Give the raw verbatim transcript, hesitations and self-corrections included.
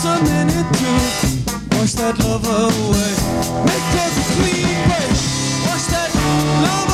just a minute to wash that love away. Make us a clean break. Wash that love